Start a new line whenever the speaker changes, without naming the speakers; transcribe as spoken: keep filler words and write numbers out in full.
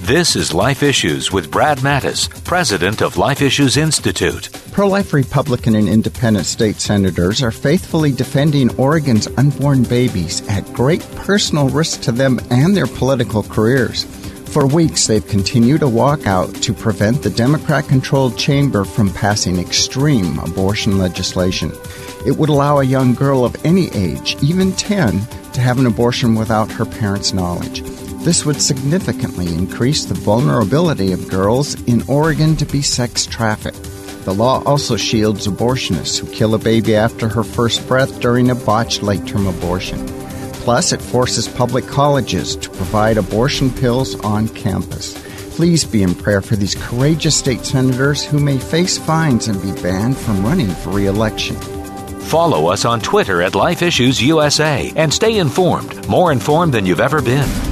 This is Life Issues with Brad Mattis, president of Life Issues Institute.
Pro-life Republican and independent state senators are faithfully defending Oregon's unborn babies at great personal risk to them and their political careers. For weeks, they've continued a walkout to prevent the Democrat-controlled chamber from passing extreme abortion legislation. It would allow a young girl of any age, even ten, to have an abortion without her parents' knowledge. This would significantly increase the vulnerability of girls in Oregon to be sex trafficked. The law also shields abortionists who kill a baby after her first breath during a botched late-term abortion. Plus, it forces public colleges to provide abortion pills on campus. Please be in prayer for these courageous state senators who may face fines and be banned from running for re-election.
Follow us on Twitter at Life Issues U S A and stay informed, more informed than you've ever been.